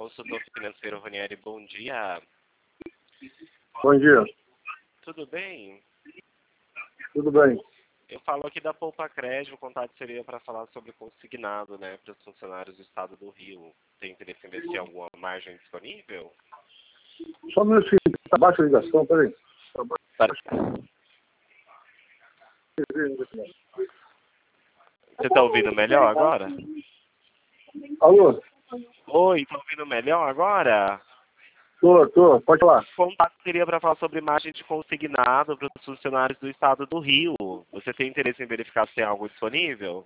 Consultor financeiro Ronieri, bom dia. Bom dia, Tudo bem? tudo bem? Eu falo aqui da Poupa Crédito, o contato seria para falar sobre consignado, né, para os funcionários do estado do Rio. Tem interesse em ver se tem alguma margem disponível? Só um minutinho, tá baixa a ligação, peraí. Você está ouvindo melhor agora? Alô? Oi, está ouvindo melhor agora? Tô, pode falar. O contato seria para falar sobre margem de consignado para os funcionários do estado do Rio. Você tem interesse em verificar se tem algo disponível?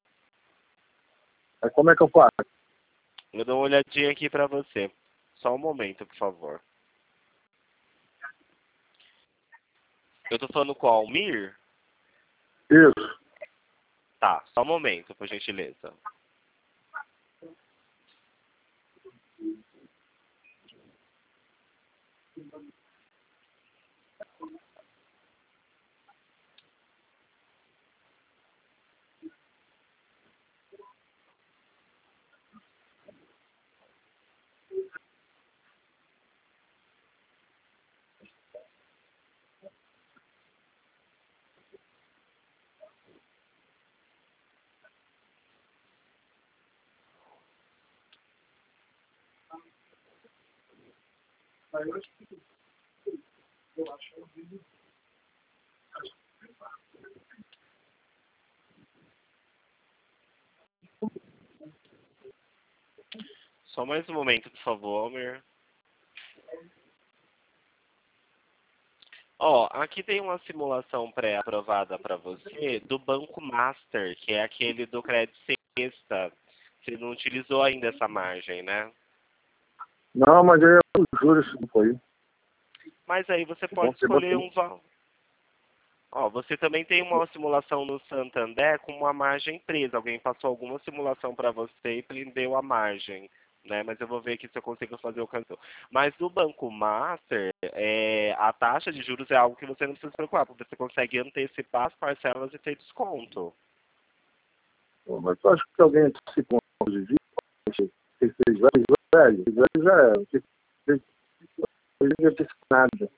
Aí como é que eu faço? Eu dou uma olhadinha aqui para você. Só um momento, por favor. Eu tô falando com o Almir? Isso. Tá, só um momento, por gentileza. Só mais um momento, por favor, Almir. Ó, aqui tem uma simulação pré-aprovada para você do Banco Master, que é aquele do crédito sexta. Você não utilizou ainda essa margem, né? Não, mas aí eu juro isso não foi. Mas aí você pode escolher um valor. Ó, você também tem uma simulação no Santander com uma margem presa. Alguém passou alguma simulação para você e prendeu a margem, né? Mas eu vou ver aqui se eu consigo fazer o cancelo. Mas no Banco Master, a taxa de juros é algo que você não precisa se preocupar, porque você consegue antecipar as parcelas e ter desconto. Pô, mas eu acho que alguém antecipou um de dia, que fez velho já é. Não antecipou nada.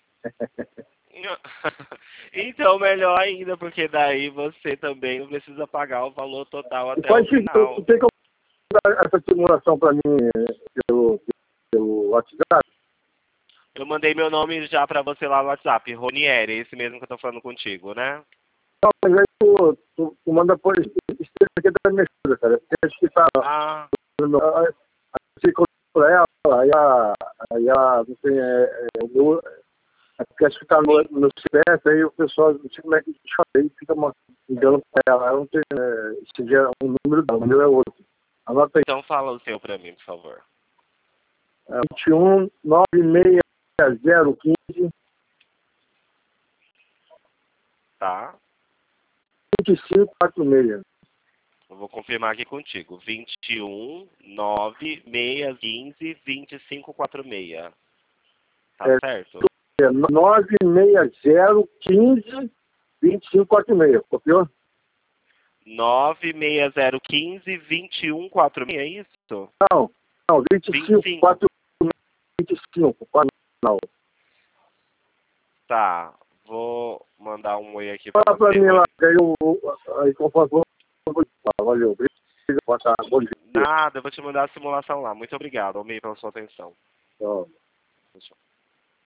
Então, melhor ainda, porque daí você também não precisa pagar o valor total até o Pode seguir, final. tem como dar essa simulação para mim pelo WhatsApp? Eu mandei meu nome já para você lá no WhatsApp, Ronieri, esse mesmo que eu tô falando contigo, né? Não, mas aí tu manda por isso aqui da minha esposa, cara. Porque acho que tá Ah, se pra ela, aí a não sei, o meu, porque acho que tá no CPF, aí o pessoal, não sei como é que chama, aí fica ligando pra ela. Eu não tenho, esse dia é um número, não, o meu é outro. Anota aí. então fala o seu para mim, por favor. 21 96015 Tá? 2546. Eu vou confirmar aqui contigo. 21 9 615 2546. Tá É, certo? 96015 2546, copiou? 96015 2146, é isso? Não, 25, 25. 25, não. Tá. Vou mandar um oi aqui pra Fala pra você. mim lá, aí conforme eu vou te falar. Valeu, obrigado. Boa tarde, bom dia. Nada, eu vou te mandar a simulação lá. Muito obrigado, Almir, pela sua atenção. Tchau. Tchau.